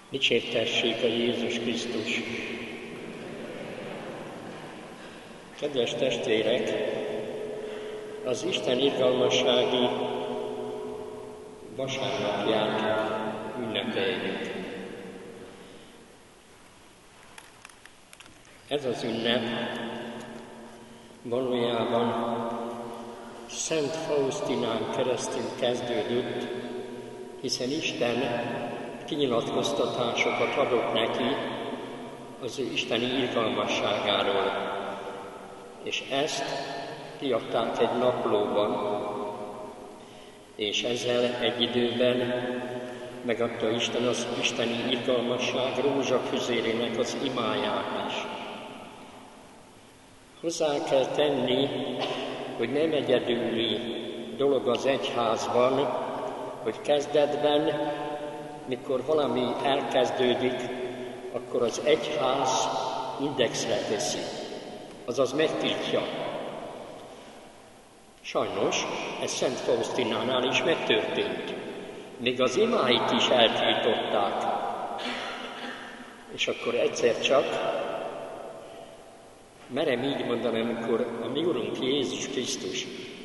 Dicsértessék a Jézus Krisztus! Kedves testvérek, az Isten irgalmassági vasárnapját ünnepeljük. Ez az ünnep valójában Szent Faustinán keresztül kezdődött, hiszen Isten kinyilatkoztatásokat adott neki az ő isteni irgalmasságáról. És ezt kiadták egy naplóban, és ezzel egy időben megadta Isten az isteni irgalmasság rózsafüzérének az imáját is. Hozzá kell tenni, hogy nem egyedüli dolog az egyházban, hogy kezdetben, mikor valami elkezdődik, akkor az egyház indexre teszi, azaz megtiltja. Sajnos ez Szent Faustinánál is megtörtént. Még az imáit is eltiltották. És akkor egyszer csak, merem így mondani, amikor a mi Urunk Jézus Krisztus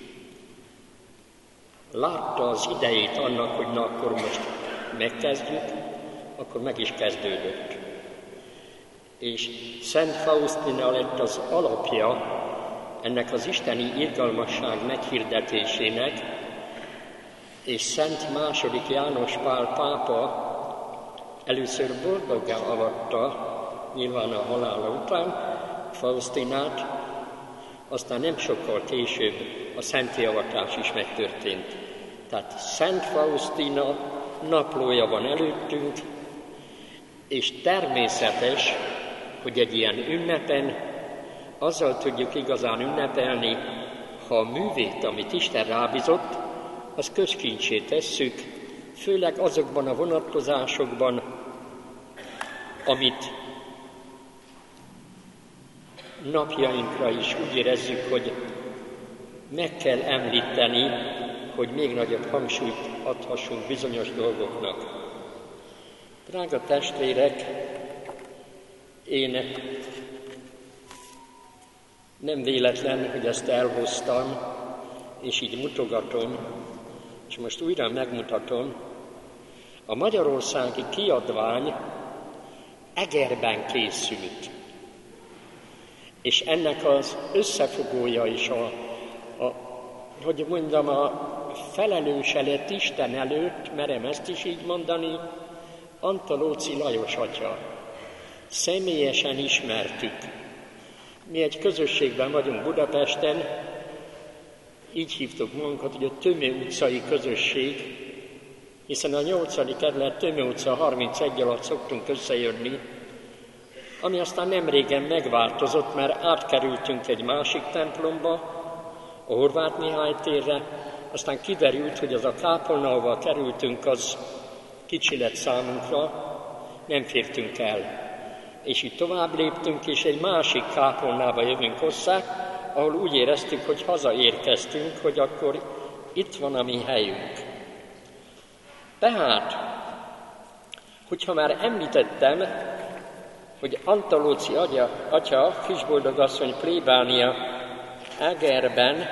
látta az idejét annak, hogy na akkor most megkezdjük, akkor meg is kezdődött. És Szent Faustina lett az alapja ennek az isteni irgalmasság meghirdetésének, és Szent II. János Pál pápa először boldoggá avatta, nyilván a halála után, Faustinát, aztán nem sokkal később a szentté avatás is megtörtént. Tehát Szent Faustina naplója van előttünk, és természetes, hogy egy ilyen ünnepen azzal tudjuk igazán ünnepelni, ha a művét, amit Isten rábízott, az közkincsé tesszük, főleg azokban a vonatkozásokban, amit napjainkra is úgy érezzük, hogy meg kell említeni, hogy még nagyobb hangsúlyt adhassunk bizonyos dolgoknak. Drága testvérek, én nem véletlen, hogy ezt elhoztam, és így mutogatom, és most újra megmutatom. A magyarországi kiadvány Egerben készült, és ennek az összefogója is a felelőse lett Isten előtt, merem ezt is így mondani, Antalóci Lajos atya. Személyesen ismertük. Mi egy közösségben vagyunk Budapesten, így hívtuk magunkat, hogy a Tömő utcai közösség, hiszen a 8. kerület Tömő utca 31 alatt szoktunk összejönni, ami aztán nem régen megváltozott, mert átkerültünk egy másik templomba, a Horváth Mihály térre, aztán kiderült, hogy az a kápolna, ahova kerültünk, az kicsi lett számunkra, nem fértünk el. És így tovább léptünk, és egy másik kápolnába jövünk hozzá, ahol úgy éreztük, hogy hazaérkeztünk, hogy akkor itt van a mi helyünk. Tehát, hogyha már említettem, hogy Antalóci atya, Kisboldogasszony plébánia Egerben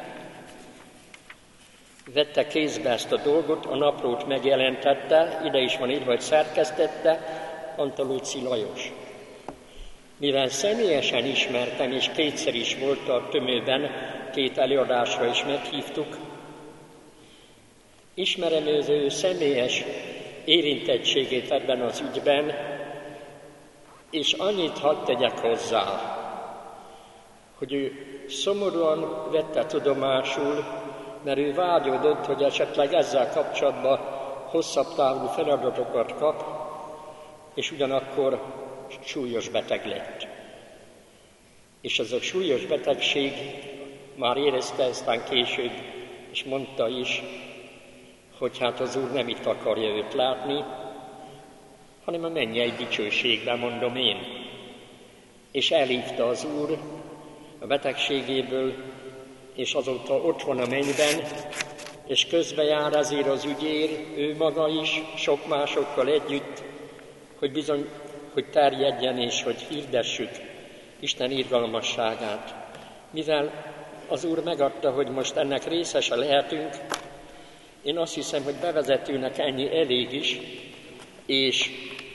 vette kézbe ezt a dolgot, a naplót megjelentette, ide is van írva, hogy szerkesztette, Antalóci Lajos. Mivel személyesen ismertem, és kétszer is volt a Tömőben, 2 előadásra is meghívtuk, ismerem az ő személyes érintettségét ebben az ügyben, és annyit hadd tegyek hozzá, hogy ő szomorúan vette tudomásul, mert ő vágyódott, hogy esetleg ezzel kapcsolatban hosszabb távú feladatokat kap, és ugyanakkor súlyos beteg lett. És ez a súlyos betegség már érezte, aztán később, és mondta is, hogy hát az Úr nem itt akarja őt látni, hanem a mennyei dicsőségben, mondom én. És elhívta az Úr a betegségéből, és azóta ott van a mennyben, és közbejár ezért az ügyér, ő maga is, sok másokkal együtt, hogy terjedjen és hogy hirdessük Isten irgalmasságát. Mivel az Úr megadta, hogy most ennek részese lehetünk, én azt hiszem, hogy bevezetőnek ennyi elég is, és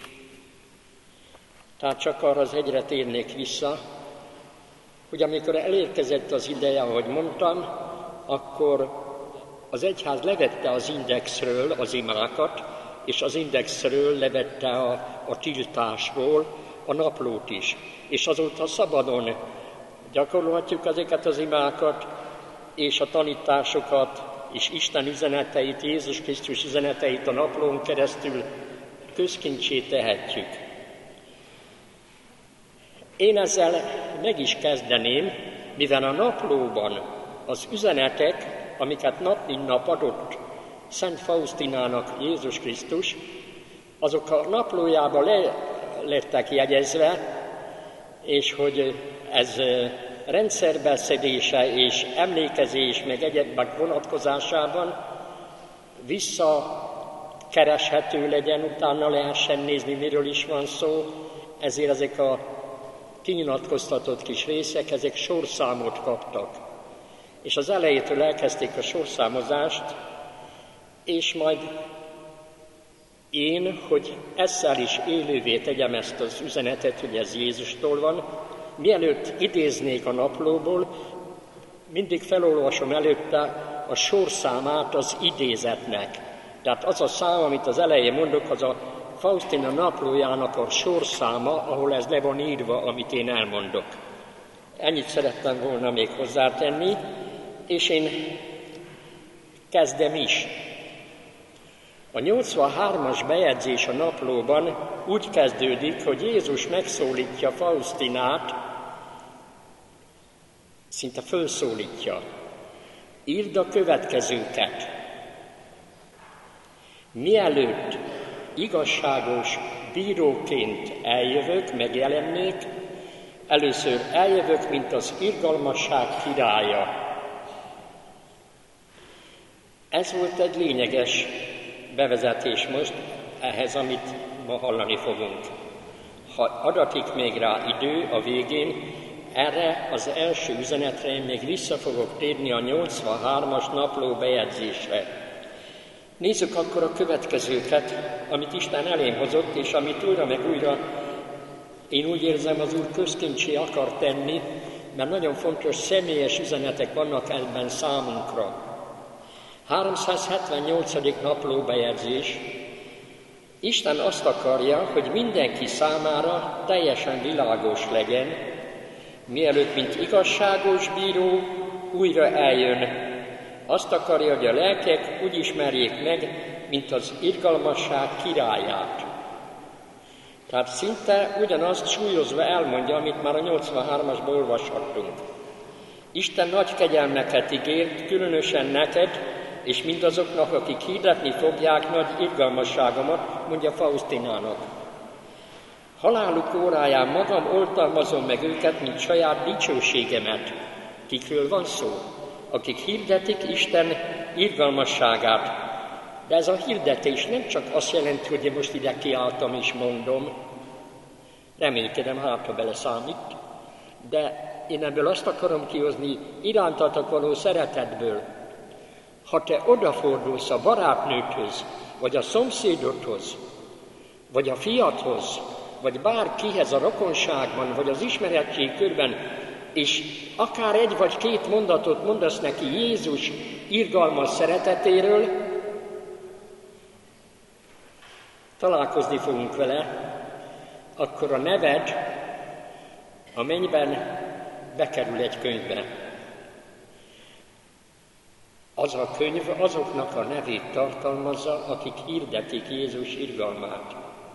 tehát csak arra az egyre térnék vissza, hogy amikor elérkezett az ideje, ahogy mondtam, akkor az egyház levette az indexről az imákat, és az indexről levette a tiltásról a naplót is. És azóta szabadon gyakorolhatjuk ezeket az imákat, és a tanításokat, és Isten üzeneteit, Jézus Krisztus üzeneteit a naplón keresztül közkincsé tehetjük. Én ezzel meg is kezdeném, mivel a naplóban az üzenetek, amiket nap mint nap adott Szent Fausztinának Jézus Krisztus, azok a naplójába lettek jegyezve, és hogy ez rendszerbeszedése és emlékezés, meg egyebek vonatkozásában visszakereshető legyen, utána lehessen nézni, miről is van szó, ezért ezek a kinyilatkoztatott kis részek, ezek sorszámot kaptak. És az elejétől elkezdték a sorszámozást, és majd én, hogy ezzel is élővé tegyem ezt az üzenetet, hogy ez Jézustól van, mielőtt idéznék a naplóból, mindig felolvasom előtte a sorszámát az idézetnek. Tehát az a szám, amit az elején mondok, az a Fausztina naplójának a sorszáma, ahol ez le van írva, amit én elmondok. Ennyit szerettem volna még hozzátenni, és én kezdem is. A 83-as bejegyzés a naplóban úgy kezdődik, hogy Jézus megszólítja Fausztinát, szinte fölszólítja. Írd a következőket. Mielőtt igazságos bíróként eljövök, megjelennék, először eljövök, mint az irgalmasság királya. Ez volt egy lényeges bevezetés most ehhez, amit ma hallani fogunk. Ha adatik még rá idő a végén, erre az első üzenetre én még vissza fogok térni a 83-as napló bejegyzésre. Nézzük akkor a következőket, amit Isten elém hozott, és amit újra meg újra én úgy érzem, az Úr közkincsé akar tenni, mert nagyon fontos személyes üzenetek vannak ebben számunkra. 378. napló bejegyzés. Isten azt akarja, hogy mindenki számára teljesen világos legyen, mielőtt, mint igazságos bíró, újra eljön. Azt akarja, hogy a lelkek úgy ismerjék meg, mint az irgalmasság királyát. Tehát szinte ugyanazt súlyozva elmondja, amit már a 83-asban olvashattunk. Isten nagy kegyelmeket ígért, különösen neked, és mindazoknak, akik hirdetni fogják nagy irgalmasságomat, mondja Fausztinának. Haláluk óráján magam oltalmazom meg őket, mint saját dicsőségemet. Kikről van szó? Akik hirdetik Isten irgalmasságát. De ez a hirdetés nem csak azt jelenti, hogy én most ide kiálltam és mondom, reménykedem, ha bele számít, de én ebből azt akarom kihozni irántatok való szeretetből. Ha te odafordulsz a barátnődhöz, vagy a szomszédodhoz, vagy a fiadhoz, vagy bárkihez a rokonságban, vagy az ismeretség körben, és akár egy vagy két mondatot mondasz neki Jézus irgalmas szeretetéről, találkozni fogunk vele, akkor a neved a mennyben bekerül egy könyvbe. Az a könyv azoknak a nevét tartalmazza, akik hirdetik Jézus irgalmát.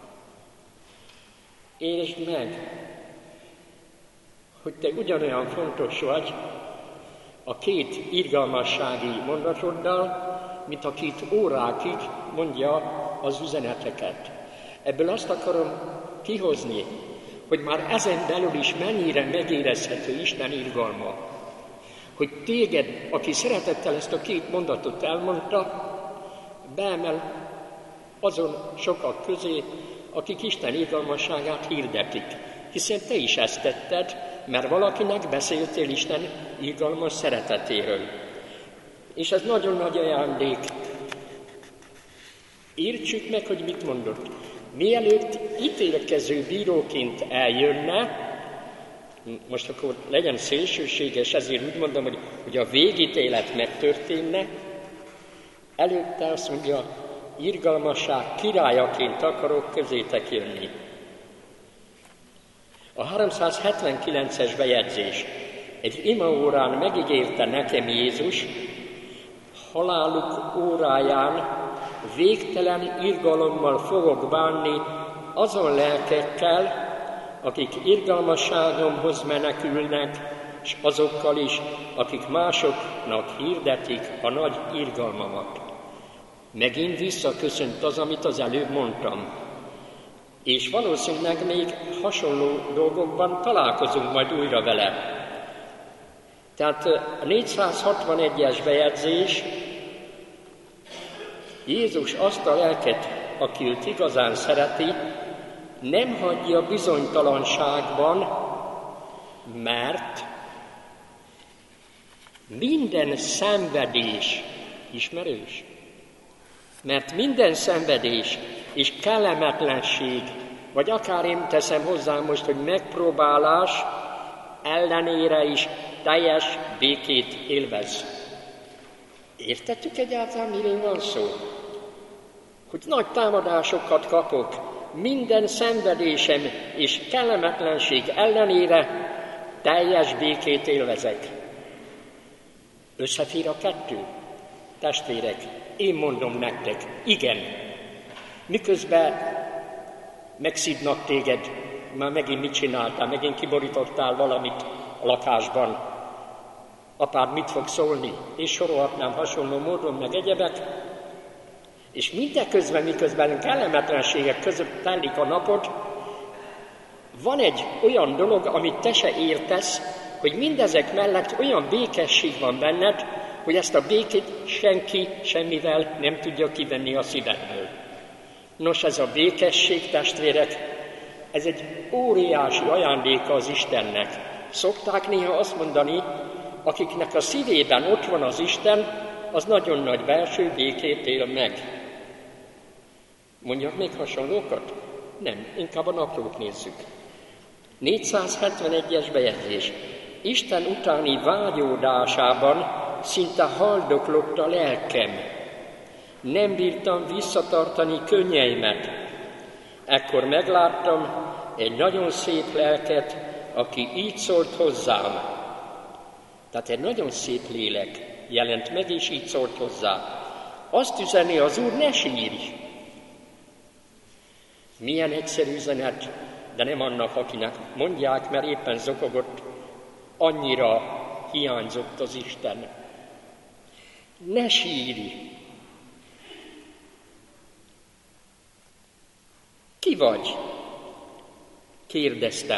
Értsd meg, hogy te ugyanolyan fontos vagy a két irgalmassági mondatoddal, mint a 2 órákig mondja az üzeneteket. Ebből azt akarom kihozni, hogy már ezen belül is mennyire megérezhető Isten irgalma. Hogy téged, aki szeretettel ezt a 2 mondatot elmondta, beemel azon sokak közé, akik Isten irgalmasságát hirdetik. Hiszen te is ezt tetted, mert valakinek beszéltél Isten irgalmas szeretetéről. És ez nagyon nagy ajándék. Értsük meg, hogy mit mondott. Mielőtt ítélkező bíróként eljönne, most akkor legyen szélsőséges, ezért úgy mondom, hogy a végítélet megtörténne, előtte azt mondja, irgalmasság királyaként akarok közétek jönni. A 379-es bejegyzés. Egy imaórán megígérte nekem Jézus, haláluk óráján végtelen irgalommal fogok bánni azon lelkekkel, akik irgalmasságomhoz menekülnek, és azokkal is, akik másoknak hirdetik a nagy irgalmamat. Megint visszaköszönt az, amit az előbb mondtam. És valószínűleg még hasonló dolgokban találkozunk majd újra vele. Tehát a 461-es bejegyzés, Jézus azt a lelket, aki őt igazán szereti, nem hagyja bizonytalanságban, mert minden szenvedés, ismerős? Mert minden szenvedés és kellemetlenség, vagy akár én teszem hozzá most, hogy megpróbálás ellenére is teljes békét élvez. Értettük egyáltalán, miről van szó? Hogy nagy támadásokat kapok, minden szenvedésem és kellemetlenség ellenére teljes békét élvezek. Összefér a kettő? Testvérek, én mondom nektek, igen. Miközben megszidnak téged, már megint mit csináltál, megint kiborítottál valamit a lakásban. Apád mit fog szólni? És sorolhatnám hasonló módon, meg egyebek. És mindeközben, miközben kellemetlenségek között telik a napod, van egy olyan dolog, amit te se értesz, hogy mindezek mellett olyan békesség van benned, hogy ezt a békét senki semmivel nem tudja kivenni a szívedből. Nos, ez a békesség, testvérek, ez egy óriási ajándéka az Istennek. Szokták néha azt mondani, akiknek a szívében ott van az Isten, az nagyon nagy belső békét él meg. Mondjak még hasonlókat? Nem, inkább a naplót nézzük. 471-es bejegyzés. Isten utáni vágyódásában szinte haldoklott a lelkem. Nem bírtam visszatartani könnyeimet. Ekkor megláttam egy nagyon szép lelket, aki így szólt hozzám. Tehát egy nagyon szép lélek jelent meg, és így szólt hozzá. Azt üzeni az Úr, ne sírj! Milyen egyszerű üzenet, de nem annak, akinek mondják, mert éppen zokogott, annyira hiányzott az Isten. Ne sírj! Ki vagy? Kérdeztem.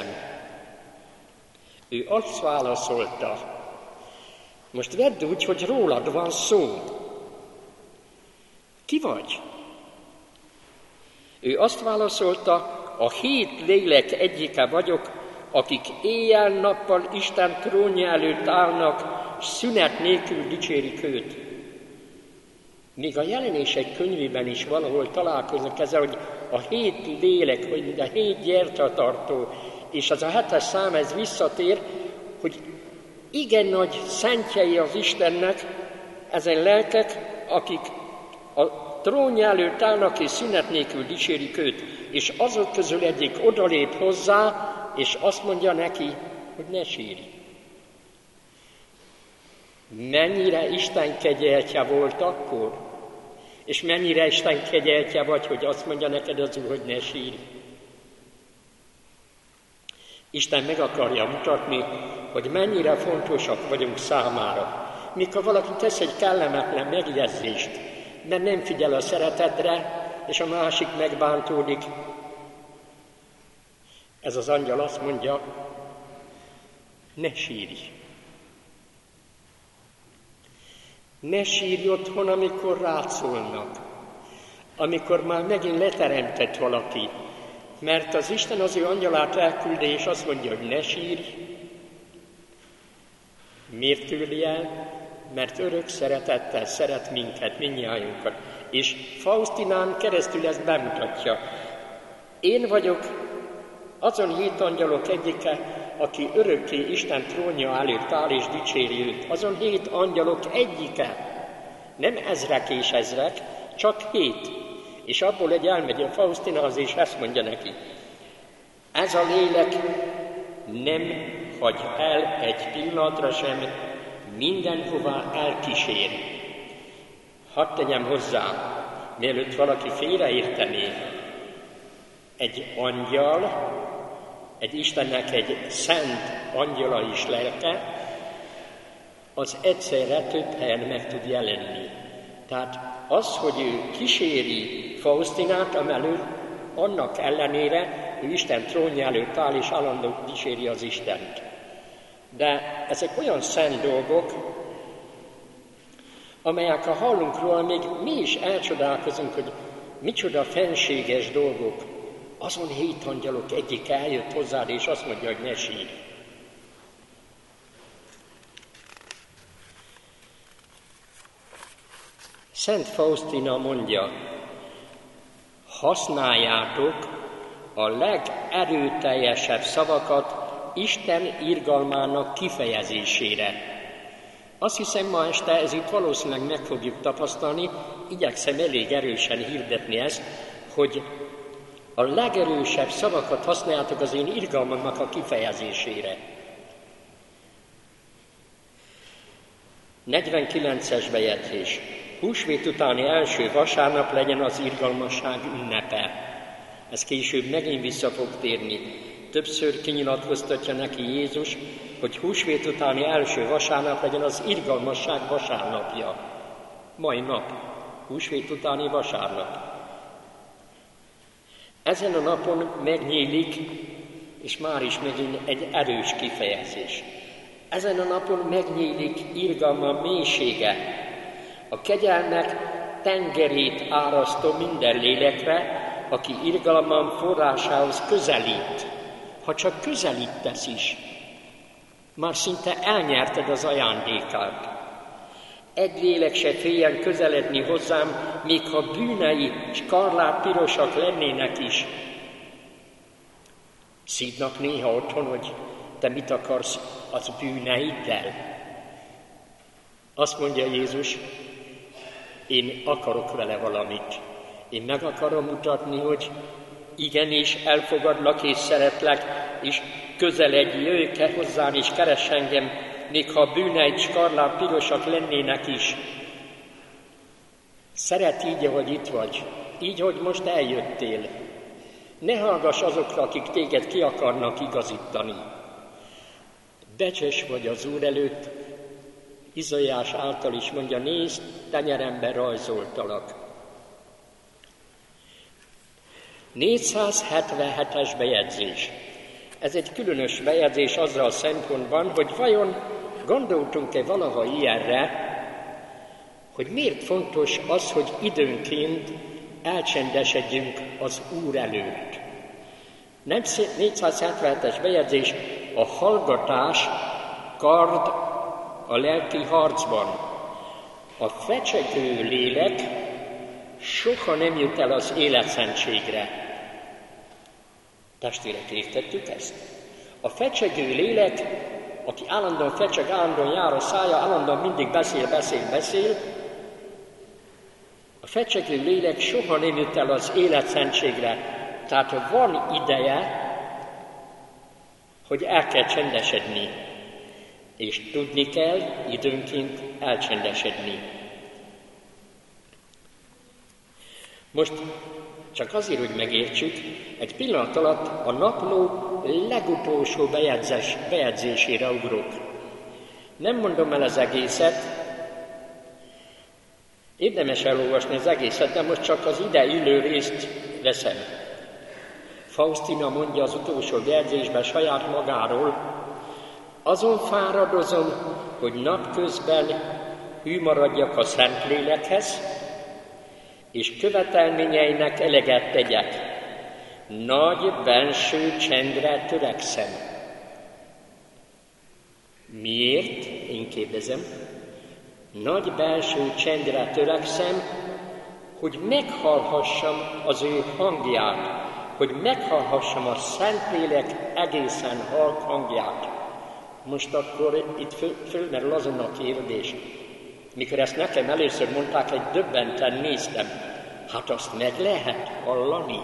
Ő azt válaszolta. Most vedd úgy, hogy rólad van szó. Ki vagy? Ő azt válaszolta, a 7 lélek egyike vagyok, akik éjjel-nappal Isten trónja előtt állnak, s szünet nélkül dicsérik őt. Még a Jelenések könyvében is valahol találkoznak ezzel, hogy a 7 lélek, hogy mind a 7 gyertyatartó, és az a 7-es szám, ez visszatér, hogy igen nagy szentjei az Istennek, ezen lelkek, akik a trónja előtt állnak, és szünet nélkül dicsérik őt, és azok közül egyik odalép hozzá, és azt mondja neki, hogy ne sírj. Mennyire Isten kegyeltje volt akkor, és mennyire Isten kegyeltje vagy, hogy azt mondja neked az Úr, hogy ne sírj. Isten meg akarja mutatni, hogy mennyire fontosak vagyunk számára. Mikor valaki tesz egy kellemetlen megjegyzést, mert nem figyel a szeretetre, és a másik megbántódik. Ez az angyal azt mondja, ne sírj. Ne sírj otthon, amikor rád szólnak. Amikor már megint leteremtett valaki, Mert az Isten az ő angyalát elküldi, és azt mondja, hogy ne sírj. Miért küldi el? Mert örök szeretettel szeret minket, mindnyájunkat. És Faustinán keresztül ezt bemutatja. Én vagyok azon 7 angyalok egyike, aki örökké Isten trónja előtt áll és dicséri őt. Azon 7 angyalok egyike. Nem ezrek és ezrek, csak 7. És abból elmegy a Faustinához, és ezt mondja neki. Ez a lélek nem hagy el egy pillanatra sem, mindenhová elkísér. Hadd tegyem hozzá, mielőtt valaki félreértené, egy angyal, egy Istennek egy szent angyala is lelke, az egyszerre több helyen meg tud jelenni. Tehát az, hogy ő kíséri Faustinát, amelőtt annak ellenére ő Isten trónja előtt áll, és állandóan dicséri az Istent. De ezek olyan szent dolgok, amelyek, ha hallunk róla, még mi is elcsodálkozunk, hogy micsoda fenséges dolgok. Azon 7 angyalok egyik eljött hozzád, és azt mondja, hogy ne sírj. Szent Faustina mondja, használjátok a legerőteljesebb szavakat Isten irgalmának kifejezésére. Azt hiszem, ma este ez itt valószínűleg meg fogjuk tapasztalni, igyekszem elég erősen hirdetni ezt, hogy a legerősebb szavakat használjátok az én irgalmamnak a kifejezésére. 49-es bejegyzés. Húsvét utáni első vasárnap legyen az irgalmasság ünnepe. Ez később megint vissza fog térni. Többször kinyilatkoztatja neki Jézus, hogy húsvét utáni első vasárnap legyen az irgalmasság vasárnapja. Mai nap, húsvét utáni vasárnap. Ezen a napon megnyílik, és már is megint egy erős kifejezés. Ezen a napon megnyílik irgalma mélysége, a kegyelmek tengerét árasztó minden lélekre, aki irgalmam forrásához közelít. Ha csak közelítesz is, már szinte elnyerted az ajándékát. Egy lélek se féljen közeledni hozzám, még ha bűnei skarlát-pirosak lennének is. Szídnak néha otthon, hogy te mit akarsz az bűneiddel? Azt mondja Jézus, én akarok vele valamit. Én meg akarom mutatni, hogy igenis elfogadlak és szeretlek, és közeledj, jöjj hozzám és keress engem, még ha a bűneid skarlát pirosak lennének is. Szeret így, ahogy itt vagy, így, hogy most eljöttél. Ne hallgass azokra, akik téged ki akarnak igazítani. Becses vagy az Úr előtt, Izaiás által is mondja, nézd, tenyeremben rajzoltalak. 477-es bejegyzés. Ez egy különös bejegyzés azzal a szempontban, hogy vajon gondoltunk-e valaha ilyenre, hogy miért fontos az, hogy időnként elcsendesedjünk az Úr előtt. 477-es bejegyzés, a hallgatás kard a lelki harcban. A fecsegő lélek soha nem jut el az életszentségre. Testvérek, értettük ezt? A fecsegő lélek, aki állandóan fecseg, állandóan jár a szája, állandóan mindig beszél, a fecsegő lélek soha nem jut el az életszentségre. Tehát van ideje, hogy el kell csendesedni, és tudni kell időnként elcsendesedni. Most csak azért, hogy megértsük, egy pillanat alatt a napló legutolsó bejegyzésére ugrok. Nem mondom el az egészet, érdemes elolvasni az egészet, de most csak az ide illő részt veszem. Faustina mondja az utolsó bejegyzésben saját magáról, azon fáradozom, hogy napközben hű maradjak a Szentlélekhez, és követelményeinek eleget tegyek. nagy benső csendre törekszem. Miért? Én kérdezem. Nagy belső csendre törekszem, hogy meghallhassam az ő hangját, hogy meghallhassam a Szentlélek egészen halk hangját. Most akkor itt fölmerül azon a kérdés. Mikor ezt nekem először mondták, egy döbbenten néztem. Hát azt meg lehet hallani?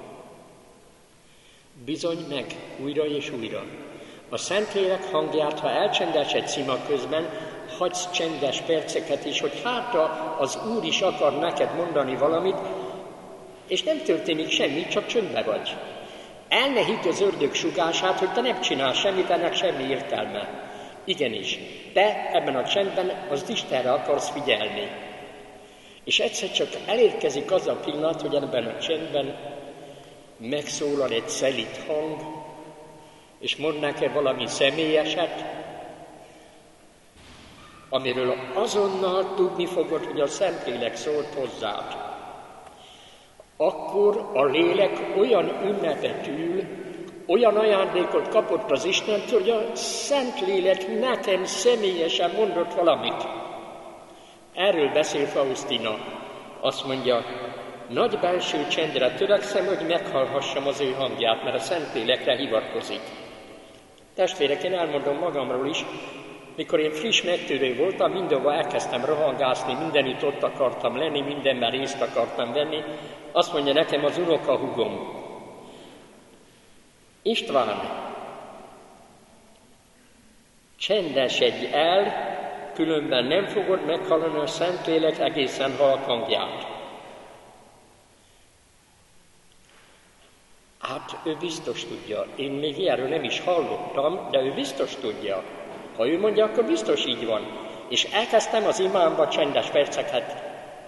Bizony meg, újra és újra. A Szentlélek hangját, ha elcsendesedsz szima közben, hagysz csendes perceket is, hogy hát az Úr is akar neked mondani valamit, és nem történik semmi, csak csöndbe vagy. Elnehíti az ördög sugását, hogy te nem csinálsz semmit, ennek semmi értelme. Igenis, te ebben a csendben az Istenre akarsz figyelni. És egyszer csak elérkezik az a pillanat, hogy ebben a csendben megszólal egy szelíd hang, és mond neked valami személyeset, amiről azonnal tudni fogod, hogy a Szentlélek szólt hozzád. Akkor a lélek olyan ünnepet ül, olyan ajándékot kapott az Istentől, hogy a Szentlélek nekem személyesen mondott valamit. Erről beszél Faustina. Azt mondja, nagy belső csendre törekszem, hogy meghallhassam az ő hangját, mert a Szentlélekre hivatkozik. Testvérek, én elmondom magamról is, mikor én friss megtérő voltam, mindenhova elkezdtem rohangászni, mindenütt ott akartam lenni, mindenben részt akartam venni. Azt mondja nekem az unokahúgom, István, csendesedj el, különben nem fogod meghallani a Szentlélek egészen halk hangját. Hát ő biztos tudja, én még ilyenről nem is hallottam, de ő biztos tudja. Ha ő mondja, akkor biztos így van. És elkezdtem az imámba csendes perceket.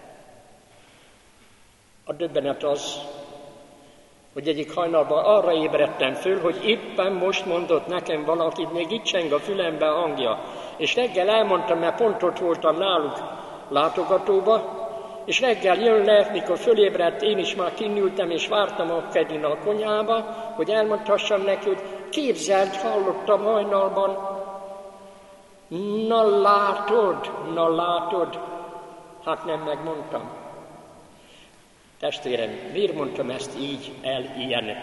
A döbbenet az, hogy egyik hajnalban arra ébredtem föl, hogy éppen most mondott nekem valakit, még itt cseng a fülembe a hangja. És reggel elmondtam, mert pont ott voltam náluk látogatóba, és reggel jön le, mikor fölébredt, én is már kinnültem, és vártam a kedin a konyhába, hogy elmondhassam neki, hogy képzeld, hallottam hajnalban. Na látod, hát nem megmondtam. Testvérem, miért mondtam ezt így el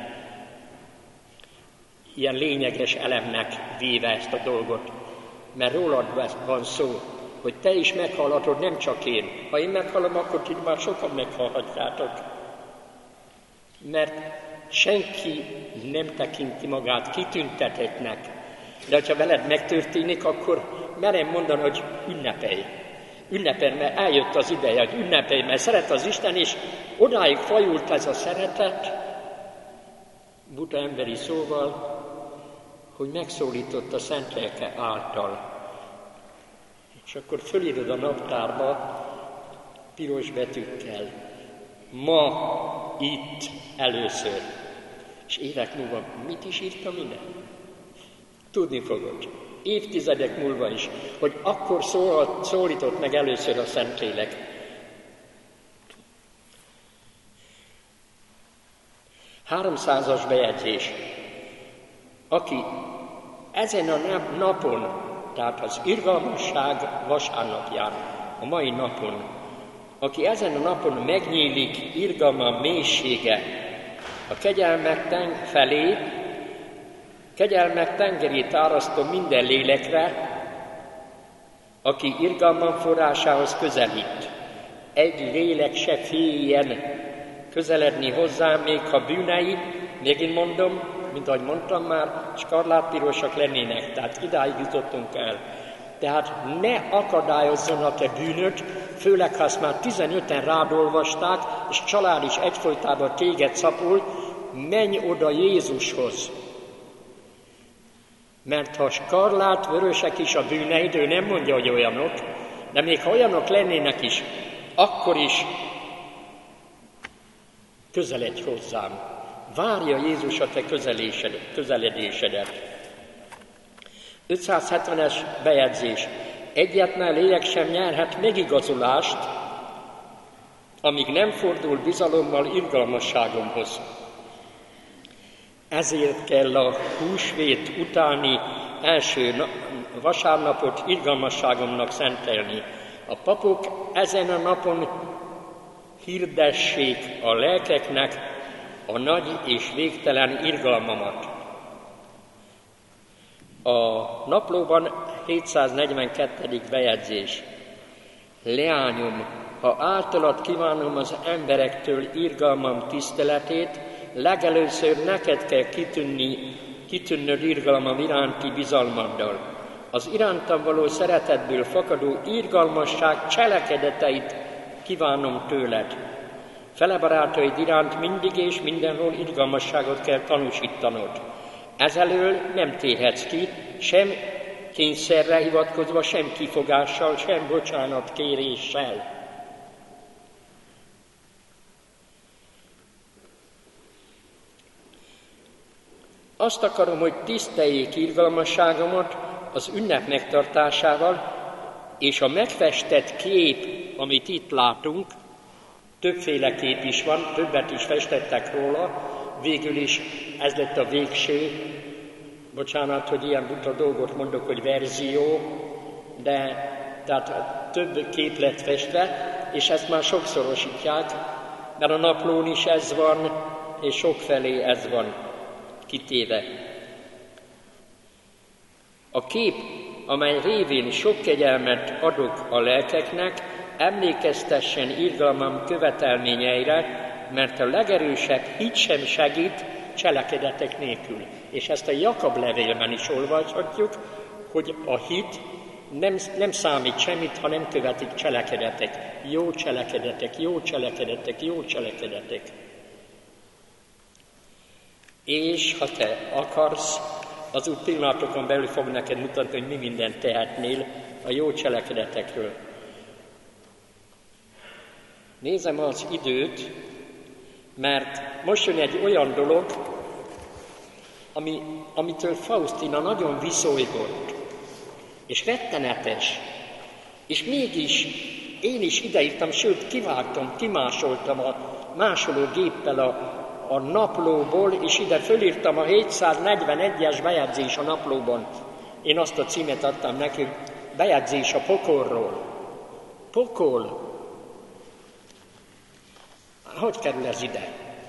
ilyen lényeges elemnek véve ezt a dolgot? Mert rólad van szó, hogy te is meghallhatod, nem csak én. Ha én meghallom, akkor ti már sokan meghallhatjátok. Mert senki nem tekinti magát kitüntetetnek. De ha veled megtörténik, akkor merem mondani, hogy ünnepelj. Ünnepelj, mert eljött az ideje, hogy ünnepelj, mert szeret az Isten, és odáig fajult ez a szeretet, buta emberi szóval, hogy megszólított a Szent Lelke által. És akkor fölírod a naptárba piros betűkkel. Ma, itt, először. És évek múlva mit is írtam ide? Tudni fogod. Évtizedek múlva is, hogy akkor szólított meg először a Szentlélek. 300-as bejegyzés. Aki ezen a napon, tehát az irgalmasság vasárnapján, a mai napon, aki ezen a napon megnyílik irgalma mélysége a kegyelmek felé, kegyelmek tengerét árasztom minden lélekre, aki irgalmam forrásához közelít. Egy lélek se féljen közeledni hozzám, még ha bűnei, megint mondom, mint ahogy mondtam már, skarlátpirosak lennének, tehát idáig jutottunk el. Tehát ne akadályozzon a te bűnöd, főleg ha ezt már 15-en rád olvasták, és család is egyfolytában téged szapul, menj oda Jézushoz. Mert ha skarlát, vörösek is a bűneid, ő nem mondja, hogy olyanok, de még ha olyanok lennének is, akkor is közeledj hozzám. Várja Jézus a te közeledésedet. 570-es bejegyzés. Egyetlen lélek sem nyerhet megigazulást, amíg nem fordul bizalommal irgalmasságomhoz. Ezért kell a húsvét utáni első vasárnapot irgalmasságomnak szentelni. A papok ezen a napon hirdessék a lelkeknek a nagy és végtelen irgalmamat. A naplóban 742. bejegyzés. Leányom, ha általad kívánom az emberektől irgalmam tiszteletét, legelőször neked kell kitűnnöd irgalmam iránti bizalmaddal. Az irántam való szeretetből fakadó irgalmasság cselekedeteit kívánom tőled. Fele barátaid iránt mindig és mindenhol irgalmasságot kell tanúsítanod. Ezelől nem térhetsz ki, sem kényszerre hivatkozva, sem kifogással, sem bocsánatkéréssel. Azt akarom, hogy tiszteljék irgalmasságomat az ünnep megtartásával, és a megfestett kép, amit itt látunk, többféle kép is van, többet is festettek róla, végül is ez lett a végső, bocsánat, hogy ilyen buta dolgot mondok, hogy verzió, de tehát több kép lett festve, és ezt már sokszorosítják, mert a naplón is ez van, és sokfelé ez van kitéve. A kép, amely révén sok kegyelmet adok a lelkeknek, emlékeztessen irgalmam követelményeire, mert a legerősebb hit sem segít cselekedetek nélkül. És ezt a Jakab levélben is olvashatjuk, hogy a hit nem számít semmit, ha nem követik cselekedetek. Jó cselekedetek, jó cselekedetek, jó cselekedetek. És ha te akarsz, az úgy pillanatokon belül fog neked mutatni, hogy mi mindent tehetnél a jó cselekedetekről. Nézem az időt, mert most jön egy olyan dolog, amitől Faustina nagyon viszolygott, és rettenetes, és mégis én is ideírtam, sőt kivágtam, kimásoltam a másológéppel a naplóból, és ide fölírtam a 741-es bejegyzés a naplóban. Én azt a címet adtam neki, hogy bejegyzés a pokolról. Pokol. Hogy kerül ez ide?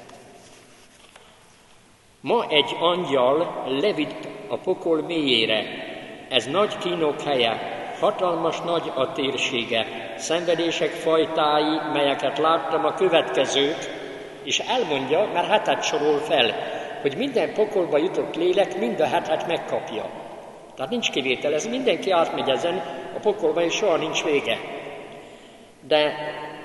Ma egy angyal levitt a pokol mélyére. Ez nagy kínok helye, hatalmas nagy a térsége, szenvedések fajtái, melyeket láttam a következők, és elmondja, mert hetet sorol fel, hogy minden pokolba jutott lélek mind a hetet megkapja. Tehát nincs kivétel, ez mindenki átmegy ezen a pokolba, és soha nincs vége. De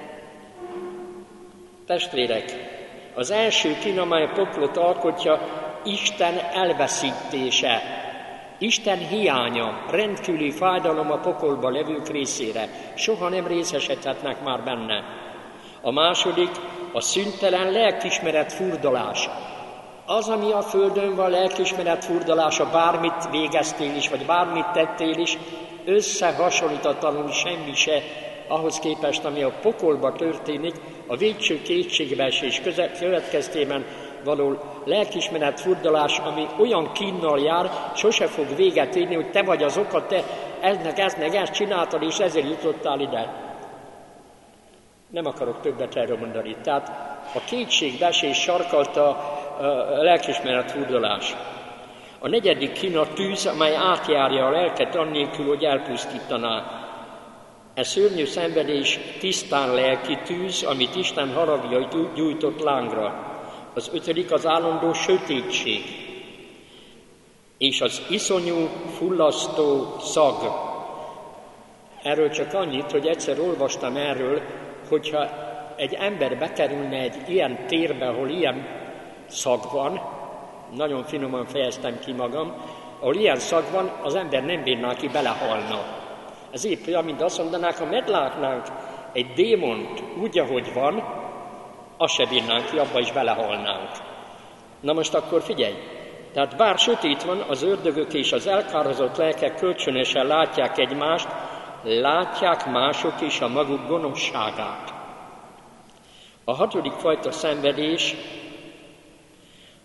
testvérek, az első kín, amely a poklot alkotja, Isten elveszítése, Isten hiánya, rendkívüli fájdalom a pokolba levők részére. Soha nem részesedhetnek már benne. A második, a szüntelen lelkiismeret furdalás. Az, ami a földön van, lelkiismeret furdalása, bármit végeztél is, vagy bármit tettél is, összehasonlítatlanul semmi se ahhoz képest, ami a pokolba történik, a végső kétségbeesés következtében való lelkiismeret furdalás, ami olyan kínnal jár, sose fog véget érni, hogy te vagy az oka, te ezt csináltad, és ezért jutottál ide. Nem akarok többet erről mondani. Tehát a kétségbeesés sarkalta a lelkiismeret furdalás. A negyedik kín a tűz, amely átjárja a lelket annélkül, hogy elpusztítaná. Ez szörnyű szenvedés tisztán lelki tűz, amit Isten haragja gyújtott lángra. Az ötödik az állandó sötétség, és az iszonyú, fullasztó szag. Erről csak annyit, hogy egyszer olvastam erről, hogyha egy ember bekerülne egy ilyen térbe, ahol ilyen szag van, nagyon finoman fejeztem ki magam, ahol ilyen szag van, az ember nem bírná ki, belehalna. Ez épp olyan, mint azt mondanák, ha meglátnánk egy démont úgy, ahogy van, azt se bírnánk ki, abba is belehalnánk. Na most akkor figyelj! Tehát bár sötét van, az ördögök és az elkározott lelkek kölcsönösen látják egymást, látják mások is a maguk gonoszságát. A hatodik fajta szenvedés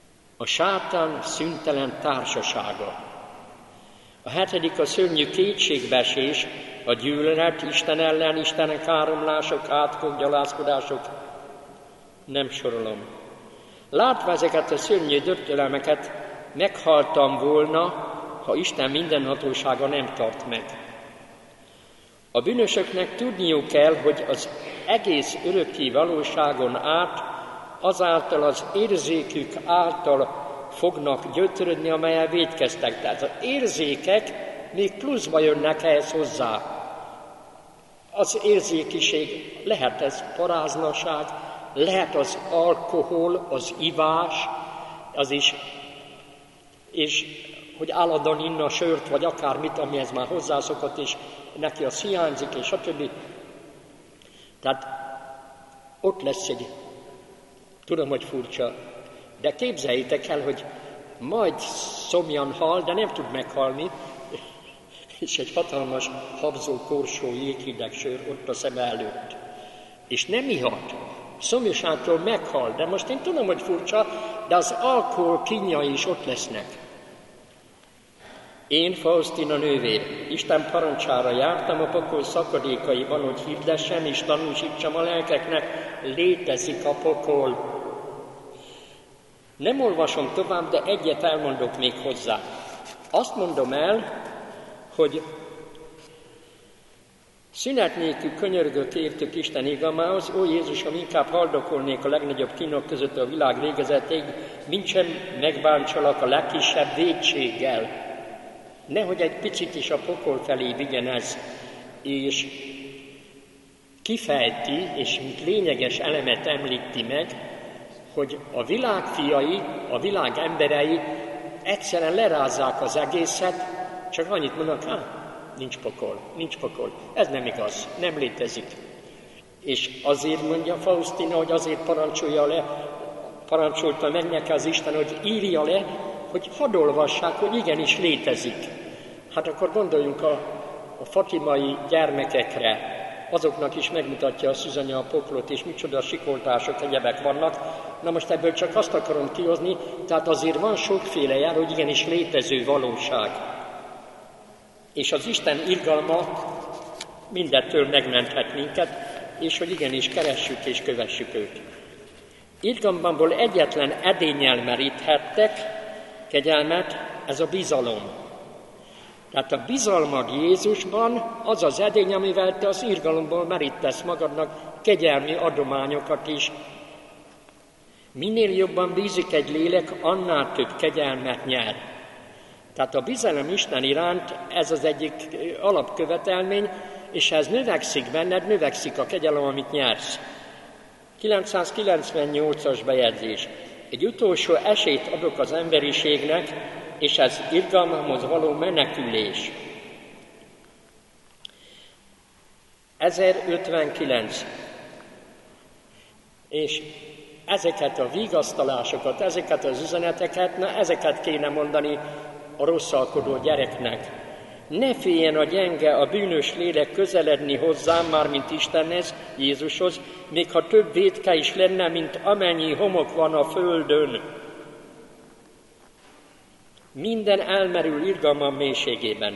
a sátán szüntelen társasága. A 7. a szörnyű kétségbeesés, a gyűlölet, Isten ellen, Istenek káromlások, átkok, gyalázkodások. Nem sorolom. Látva ezeket a szörnyű dördülemeket, meghaltam volna, ha Isten mindenhatósága nem tart meg. A bűnösöknek tudniuk kell, hogy az egész örökké valóságon át azáltal az érzékük által fognak gyötrödni, amelyen vétkeztek. Tehát az érzékek még pluszba jönnek ehhez hozzá. Az érzékiség, lehet ez paráznaság, lehet az alkohol, az ivás, az is, és hogy állandóan inna sört, vagy akármit, amihez már hozzászokott, és neki az hiányzik, és stb. Tehát ott lesz egy, tudom, hogy furcsa, de képzeljétek el, hogy majd szomjan hal, de nem tud meghalni, és egy hatalmas habzó, korsó, jéghideg sör ott a szem előtt. És nem ihat, szomjaságtól meghal, de most én tudom, hogy furcsa, de az alkohol kínjai is ott lesznek. Én, Faustina nővér, Isten parancsára jártam a pokol szakadékaiban, hogy hirdessem és tanúsítsam a lelkeknek, létezik a pokol. Nem olvasom tovább, de egyet elmondok még hozzá. Azt mondom el, hogy szünet nélkül könyörgök értük Isten igamához, ó Jézusom, inkább haldokolnék a legnagyobb kínok között a világ végezetéig, mintsem megbántsalak a legkisebb vétséggel. Nehogy egy picit is a pokol felé vigyen ez, és kifejti, és mint lényeges elemet említi meg, hogy a világ fiai, a világ emberei egyszerűen lerázzák az egészet, csak annyit mondanak, nincs pokol. Ez nem igaz, nem létezik. És azért mondja Faustina, hogy azért parancsolta meg neki az Isten, hogy írja le, hogy hadd olvassák, hogy igenis létezik. Hát akkor gondoljunk a fatimai gyermekekre, azoknak is megmutatja a szűzanya a poklot, és micsoda sikoltások, egyebek vannak. Na most ebből csak azt akarom kihozni, tehát azért van sokféle jel, hogy igenis létező valóság. És az Isten irgalma mindettől megmenthet minket, és hogy igenis keressük és kövessük őt. Irgalmamból egyetlen edénnyel meríthettek kegyelmet, ez a bizalom. Tehát a bizalmad Jézusban az az edény, amivel te az irgalomból merítesz magadnak kegyelmi adományokat is. Minél jobban bízik egy lélek, annál több kegyelmet nyer. Tehát a bizalom Isten iránt ez az egyik alapkövetelmény, és ez növekszik benned, növekszik a kegyelem, amit nyersz. 998-as bejegyzés. Egy utolsó esélyt adok az emberiségnek, és ez irgalmamhoz való menekülés. 1059. És ezeket a vigasztalásokat, ezeket az üzeneteket, ezeket kéne mondani a rosszalkodó gyereknek. Ne féljen a gyenge, a bűnös lélek közeledni hozzám, mármint Istenhez, Jézushoz, még ha több vétke is lenne, mint amennyi homok van a földön. Minden elmerül irgalmam mélységében.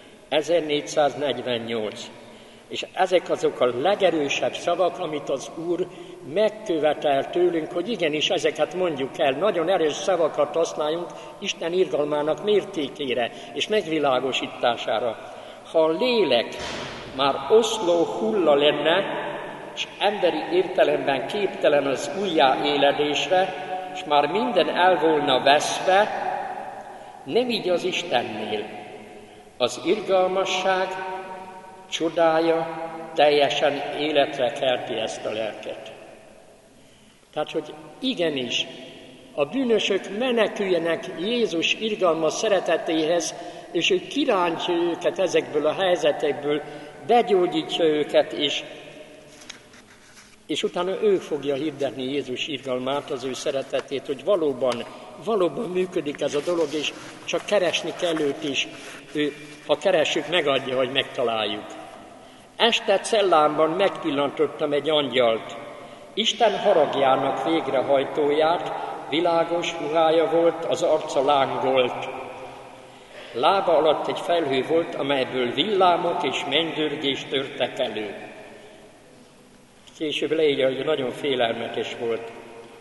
1448. És ezek azok a legerősebb szavak, amit az Úr megkövetel tőlünk, hogy igenis ezeket mondjuk el. Nagyon erős szavakat használjunk Isten irgalmának mértékére és megvilágosítására. Ha a lélek már oszló hulla lenne, és emberi értelemben képtelen az újjáéledésre, és már minden el volna veszve, nem így az Istennél. Az irgalmasság csodája teljesen életre kelti ezt a lelket. Tehát, hogy igenis, a bűnösök meneküljenek Jézus irgalmas szeretetéhez, és ő kirántja őket ezekből a helyzetekből, begyógyítja őket, és utána ő fogja hirdetni Jézus irgalmát, az ő szeretetét, hogy valóban működik ez a dolog, és csak keresni kell őt is. Ő, ha keressük, megadja, hogy megtaláljuk. Este cellámban megpillantottam egy angyalt, Isten haragjának végrehajtóját, világos ruhája volt, az arca lángolt. Lába alatt egy felhő volt, amelyből villámok és mennydörgés törtek elő. Később leírja, hogy nagyon félelmetes volt.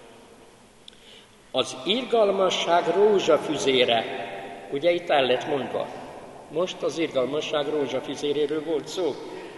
Az irgalmasság rózsafüzére, ugye itt el lett mondva, most az irgalmasság rózsafüzéréről volt szó.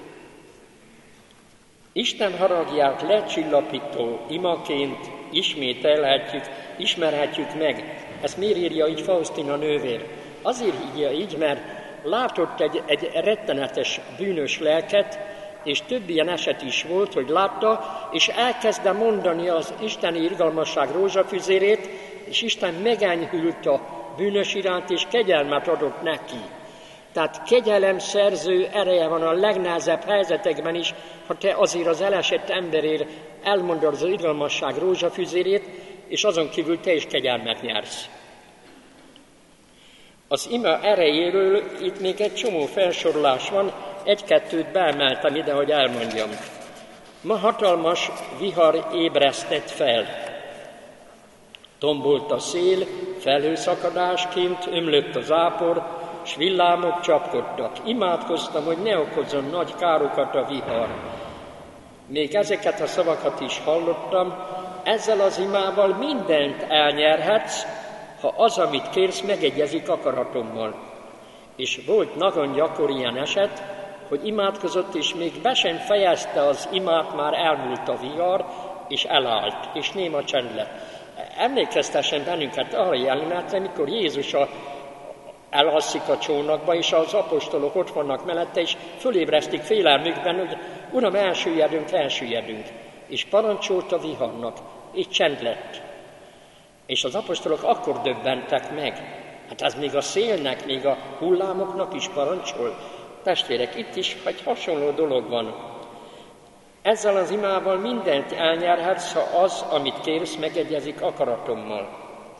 Isten haragját lecsillapító imaként ismerhetjük meg. Ezt miért írja így Faustina nővér? Azért írja így, mert látott egy rettenetes bűnös lelket, és több ilyen eset is volt, hogy látta, és elkezdte mondani az isteni irgalmasság rózsafüzérét, és Isten megenyhült a bűnös iránt, és kegyelmet adott neki. Tehát kegyelemszerző ereje van a legnehezebb helyzetekben is, ha te azért az elesett emberért elmondod az irgalmasság rózsafüzérét, és azon kívül te is kegyelmet nyersz. Az ima erejéről itt még egy csomó felsorolás van, egy-kettőt beemeltem ide, hogy elmondjam. Ma hatalmas vihar ébresztett fel. Tombolt a szél, felhőszakadásként, ömlött az zápor, s villámok csapkodtak. Imádkoztam, hogy ne okozzon nagy károkat a vihar. Még ezeket a szavakat is hallottam, ezzel az imával mindent elnyerhetsz, ha az, amit kérsz, megegyezik akaratommal. És volt nagyon gyakori ilyen eset, hogy imádkozott, és még be sem fejezte az imát, már elmúlt a vihar, és elállt, és néma csend lett. Emlékeztessen bennünket arra jelenetre, mikor Jézus elalszik a csónakba, és az apostolok ott vannak mellette, és fölébresztik félelmükben, hogy Uram, elsüllyedünk. És parancsolt a viharnak, és csend lett. És az apostolok akkor döbbentek meg. Hát ez még a szélnek, még a hullámoknak is parancsol. Testvérek, itt is egy hasonló dolog van. Ezzel az imával mindent elnyerhetsz, ha az, amit kérsz, megegyezik akaratommal.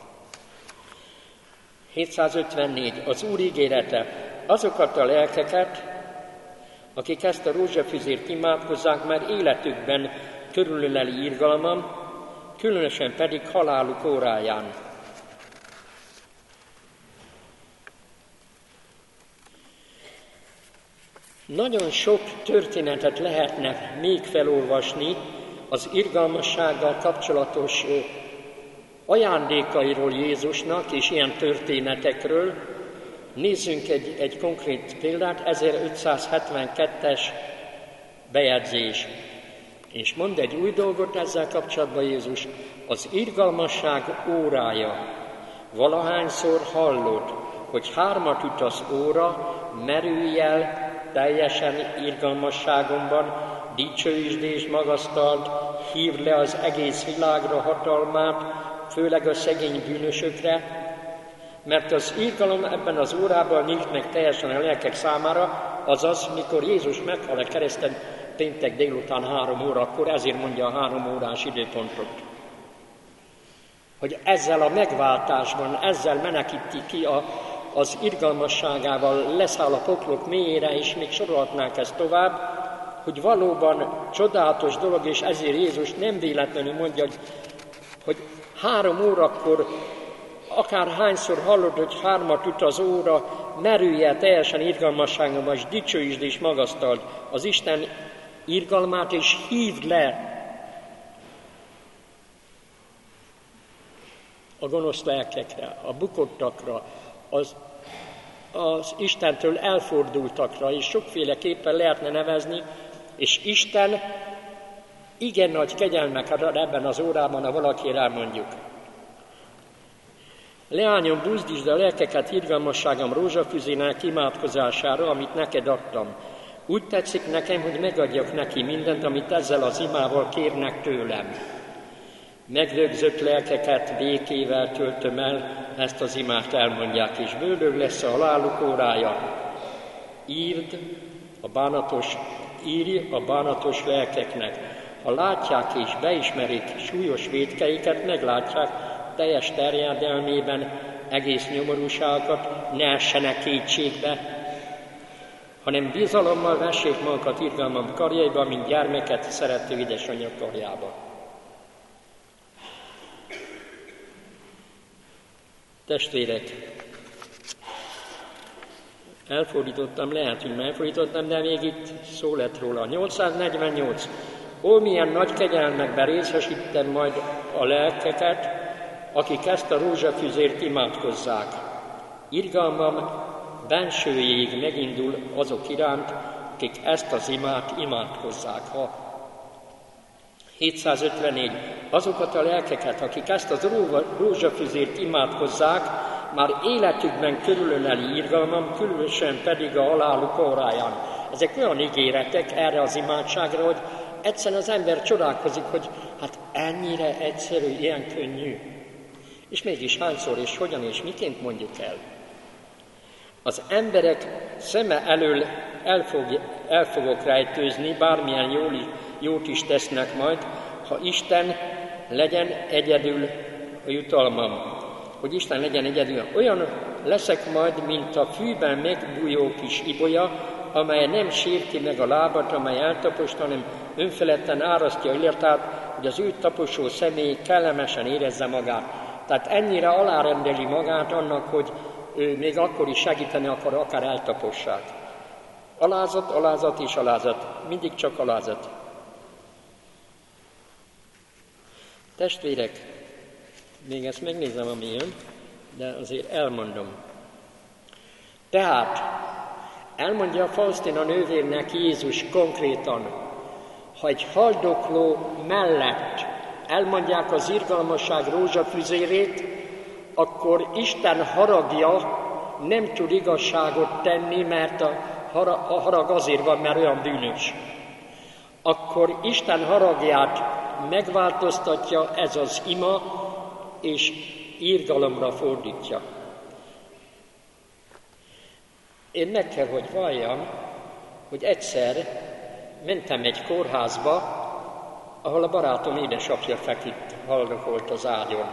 754. Az Úr ígérete. Azokat a lelkeket, akik ezt a rózsafüzért imádkozzák, már életükben körülöleli irgalmam, különösen pedig haláluk óráján. Nagyon sok történetet lehetne még felolvasni az irgalmassággal kapcsolatos ajándékairól Jézusnak és ilyen történetekről. Nézzünk egy konkrét példát, 1572-es bejegyzés. És mond egy új dolgot ezzel kapcsolatban Jézus, az irgalmasság órája. Valahányszor hallod, hogy 3 üt az óra, merülj el teljesen irgalmasságomban, dicsőítsd és magasztald, hívd le az egész világra hatalmát, főleg a szegény bűnösökre, mert az irgalom ebben az órában nyílt meg teljesen a lelkek számára, azaz, mikor Jézus meghal a kereszten péntek délután 3 órakor, ezért mondja a 3 órás időpontot. Hogy ezzel a megváltásban, ezzel menekíti ki az irgalmasságával, leszáll a poklok mélyére, és még sorolhatnánk ezt tovább, hogy valóban csodálatos dolog, és ezért Jézus nem véletlenül mondja, hogy 3 órakor, akár hányszor hallod, hogy 3 üt az óra, merülj el teljesen irgalmasságomban, és dicsőítsd és magasztald az Isten irgalmát, és hívd le a gonosz lelkekre, a bukottakra, az Istentől elfordultakra, és sokféleképpen lehetne nevezni, és Isten igen nagy kegyelmeket ad ebben az órában, ha valakire elmondjuk. Leányom, buzdítsd a lelkeket irgalmasságom rózsafüzének imádkozására, amit neked adtam. Úgy tetszik nekem, hogy megadjak neki mindent, amit ezzel az imával kérnek tőlem. Megrögzött lelkeket békével töltöm el, ezt az imát elmondják, és bőlög lesz a haláluk órája. Írj a bánatos lelkeknek. Ha látják és beismerik súlyos vétkeiket, meglátják teljes terjedelmében egész nyomorúságokat, ne essenek kétségbe, hanem bizalommal vessék magukat irgalmam karjaiba, mint gyermeket szerető édesanyja karjába. Testvérek, elfordítottam, lehet, hogy elfordítottam, de még itt szó lett róla. 848. Ó, milyen nagy kegyelmekben részesítem majd a lelkeket, akik ezt a rózsafüzért imádkozzák. Irgalmam bensőjéig megindul azok iránt, akik ezt az imát imádkozzák. 754. Azokat a lelkeket, akik ezt az rózsafüzért imádkozzák, már életükben körülöleli irgalmam, különösen pedig a haláluk óráján. Ezek olyan ígéretek erre az imádságra, hogy egyszerűen az ember csodálkozik, hogy hát ennyire egyszerű, ilyen könnyű. És mégis hányszor és hogyan és miként mondjuk el. Az emberek szeme elől el fogok rejtőzni, bármilyen jót is tesznek majd, ha Isten legyen egyedül a jutalmam. Hogy Isten legyen egyedül. Olyan leszek majd, mint a fűben megbújó kis ibolya, amely nem sérti meg a lábat, amely eltapost, hanem önfeledten árasztja a illatát, hogy az ő taposó személy kellemesen érezze magát. Tehát ennyire alárendeli magát annak, hogy ő még akkor is segíteni akar, akár eltapossák. Alázat, alázat és alázat. Mindig csak alázat. Testvérek, még ezt megnézem, ami jön, de azért elmondom. Tehát elmondja Faustina nővérnek Jézus konkrétan, ha egy haldokló mellett elmondják az irgalmasság rózsafüzérét, akkor Isten haragja nem tud igazságot tenni, mert a harag azért van, mert olyan bűnös. Akkor Isten haragját megváltoztatja ez az ima, és irgalomra fordítja. Én meg kell, hogy valljam, hogy egyszer mentem egy kórházba, ahol a barátom édesapja feküdt, haldokolt az ágyon.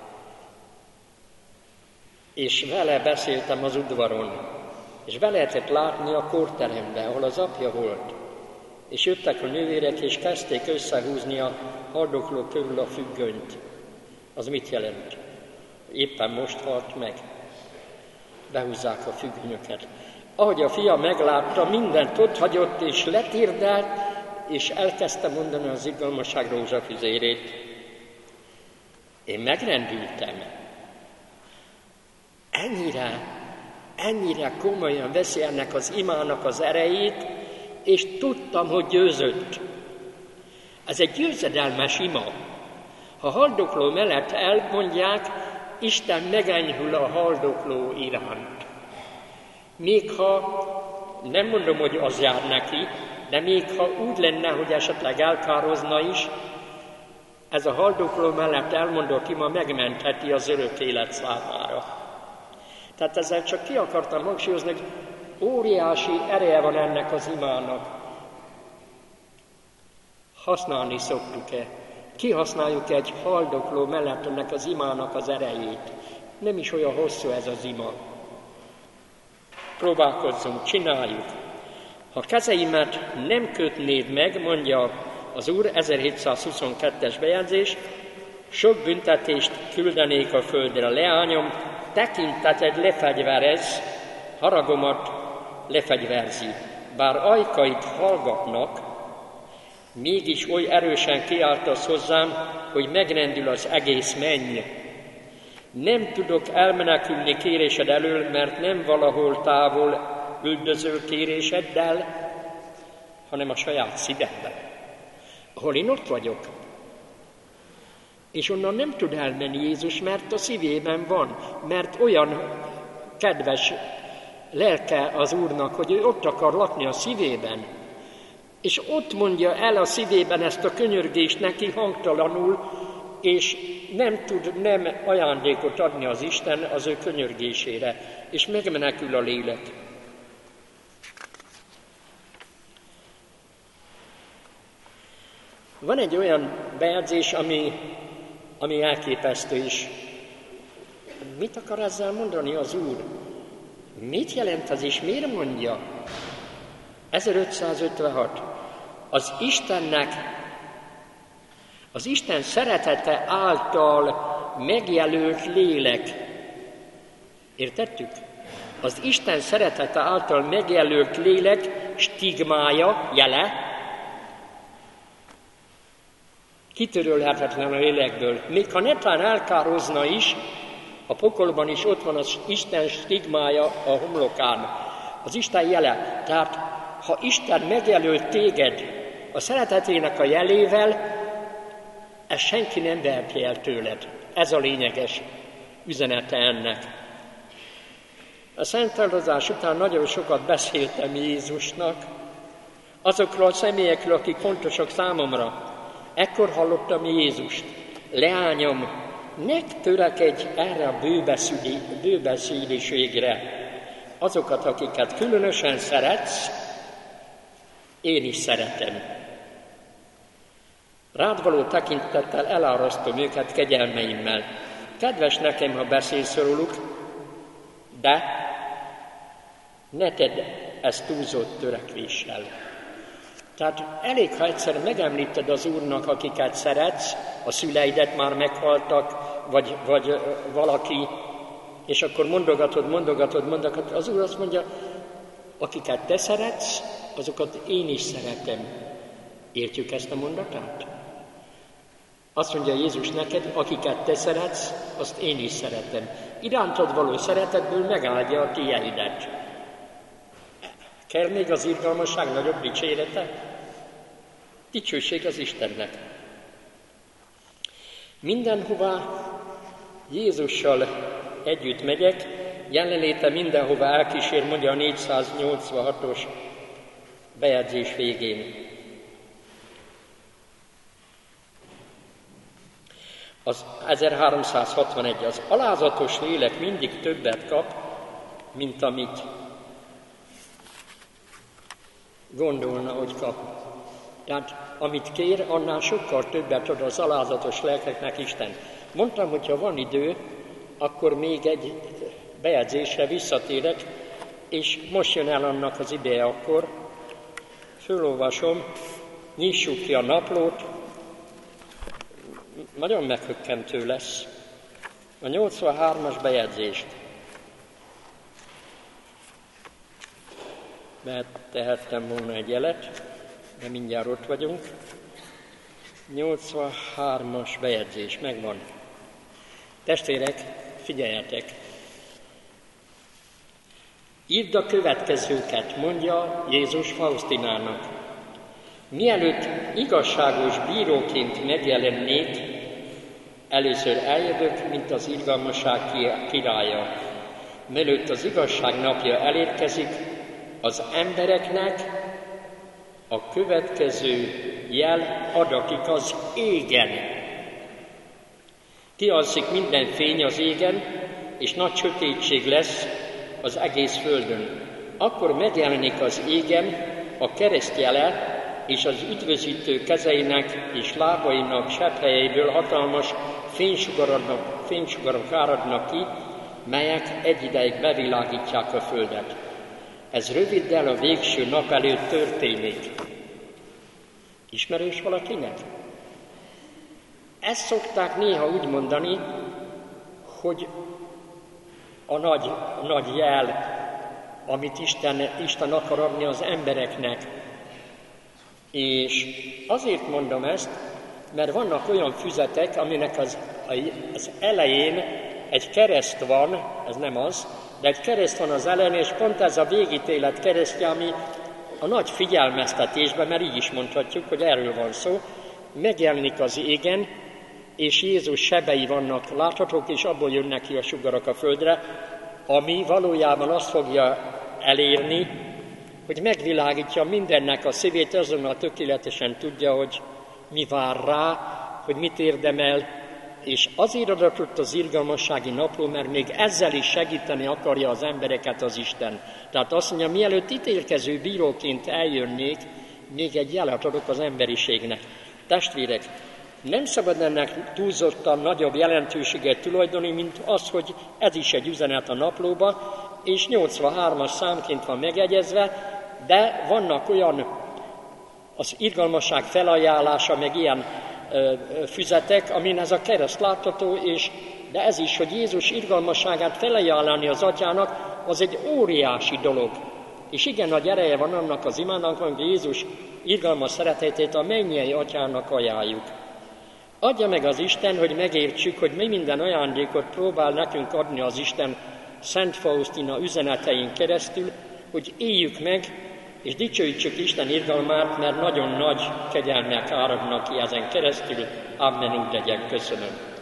És vele beszéltem az udvaron, és be lehetett látni a kórterembe, ahol az apja volt. És jöttek a nővérek, és kezdték összehúzni a haldokló körül a függönyt. Az mit jelent? Éppen most halt meg. Behúzzák a függönyöket. Ahogy a fia meglátta, mindent ott hagyott, és letérdelt, és elkezdte mondani az irgalmasság rózsafüzérét. Én megrendültem. Ennyire komolyan veszi ennek az imának az erejét, és tudtam, hogy győzött. Ez egy győzedelmes ima. Ha haldokló mellett elmondják, Isten megenyhül a haldokló iránt. Még ha, nem mondom, hogy az jár neki, de még ha úgy lenne, hogy esetleg elkározna is, ez a haldokló mellett elmondott ima megmentheti az örök élet számára. Tehát ezzel csak ki akartam hangsúlyozni, hogy óriási ereje van ennek az imának. Használni szoktuk-e? Kihasználjuk egy haldokló mellett ennek az imának az erejét. Nem is olyan hosszú ez az ima. Próbálkozzunk, csináljuk. Ha kezeimet nem kötnéd meg, mondja az Úr, 1722-es bejegyzés, sok büntetést küldenék a földre. Leányom, tekinteted lefegyverez, haragomat lefegyverzi. Bár ajkait hallgatnak, mégis oly erősen kiáltasz hozzám, hogy megrendül az egész menny. Nem tudok elmenekülni kérésed elől, mert nem valahol távol üldöző kéréseddel, hanem a saját szívemben, ahol én ott vagyok. És onnan nem tud elmenni Jézus, mert a szívében van, mert olyan kedves lelke az Úrnak, hogy ő ott akar lakni a szívében. És ott mondja el a szívében ezt a könyörgést neki hangtalanul, és nem tud nem ajándékot adni az Isten az ő könyörgésére, és megmenekül a lélek. Van egy olyan bejegyzés, ami elképesztő is. Mit akar ezzel mondani az Úr? Mit jelent ez, és miért mondja? 1556. Az Isten szeretete által megjelölt lélek Értettük? Az Isten szeretete által megjelölt lélek stigmája, jele, kitörölhetetlen a lélekből. Még ha netán elkározna is, a pokolban is ott van az Isten stigmája a homlokán, az Isten jele. Tehát, ha Isten megjelölt téged a szeretetének a jelével, ezt senki nem veheti el tőled. Ez a lényeges üzenete ennek. A szentáldozás után nagyon sokat beszéltem Jézusnak, azokról a személyekről, akik fontosak számomra. Ekkor hallottam Jézust. Leányom, ne törekedj erre a bőbeszéliségre. Azokat, akiket különösen szeretsz, én is szeretem. Rád való tekintettel elárasztom őket kegyelmeimmel. Kedves nekem, ha beszélsz róluk, de ne tedd ezt túlzott törekvéssel. Tehát elég, ha egyszer megemlíted az Úrnak, akiket szeretsz, a szüleidet már meghaltak, vagy valaki, és akkor mondogatod, az Úr azt mondja, akiket te szeretsz, azokat én is szeretem. Értjük ezt a mondatát? Azt mondja Jézus neked, akiket te szeretsz, azt én is szeretem. Irántad való szeretetből megáldja a tieidet. Kell még az irgalmasság nagyobb dicsérete? Dicsőség az Istennek. Mindenhová Jézussal együtt megyek, jelenléte mindenhova elkísér, mondja a 486-os bejegyzés végén. Az 1361, az alázatos lélek mindig többet kap, mint amit gondolna, hogy kap. Tehát amit kér, annál sokkal többet ad az alázatos lelkeknek Isten. Mondtam, hogy ha van idő, akkor még egy bejegyzésre visszatérek, és most jön el annak az ideje, akkor fölolvasom, nyissuk ki a naplót, nagyon meghökkentő lesz, a 83-as bejegyzést. Tehettem volna egy jelet, de mindjárt ott vagyunk. 83-as bejegyzés, megvan. Testvérek, figyeljetek! Írd a következőket, mondja Jézus Fausztinának. Mielőtt igazságos bíróként megjelennék, először eljövök, mint az irgalmasság királya. Mielőtt az igazság napja elérkezik, az embereknek a következő jel adatik az égen. Kialszik minden fény az égen, és nagy sötétség lesz az egész földön. Akkor megjelenik az égen a kereszt jele, és az üdvözítő kezeinek és lábainak sepphelyeiből hatalmas fénysugarok áradnak ki, melyek egy ideig bevilágítják a földet. Ez röviddel a végső nap előtt történik. Ismerős valakinek? Ezt szokták néha úgy mondani, hogy a nagy jel, amit Isten akar adni az embereknek. És azért mondom ezt, mert vannak olyan füzetek, aminek az elején egy kereszt van, ez nem az, de egy kereszt van az elején, és pont ez a végítélet keresztje, ami a nagy figyelmeztetésben, mert így is mondhatjuk, hogy erről van szó, megjelenik az égen, és Jézus sebei vannak láthatók, és abból jönnek ki a sugarak a földre, ami valójában azt fogja elérni, hogy megvilágítja mindennek a szívét, azonnal tökéletesen tudja, hogy mi vár rá, hogy mit érdemel, és azért adatott az irgalmassági napló, mert még ezzel is segíteni akarja az embereket az Isten. Tehát azt mondja, mielőtt ítélkező bíróként eljönnék, még egy jelet adok az emberiségnek. Testvérek, nem szabad ennek túlzottan nagyobb jelentőséget tulajdoni, mint az, hogy ez is egy üzenet a naplóba, és 83-as számként van megegyezve, de vannak olyan az irgalmasság felajánlása, meg ilyen füzetek, amin ez a kereszt látható, és de ez is, hogy Jézus irgalmasságát felajánlani az Atyának, az egy óriási dolog. És igen nagy ereje van annak az imának, hogy Jézus irgalmas szeretetét a mennyei Atyának ajánljuk. Adja meg az Isten, hogy megértsük, hogy mi minden ajándékot próbál nekünk adni az Isten Szent Faustina üzenetein keresztül, hogy éljük meg, és dicsőítsük Isten irgalmát, mert nagyon nagy kegyelmek áradnak ki ezen keresztül. Amen, úgy legyen, köszönöm.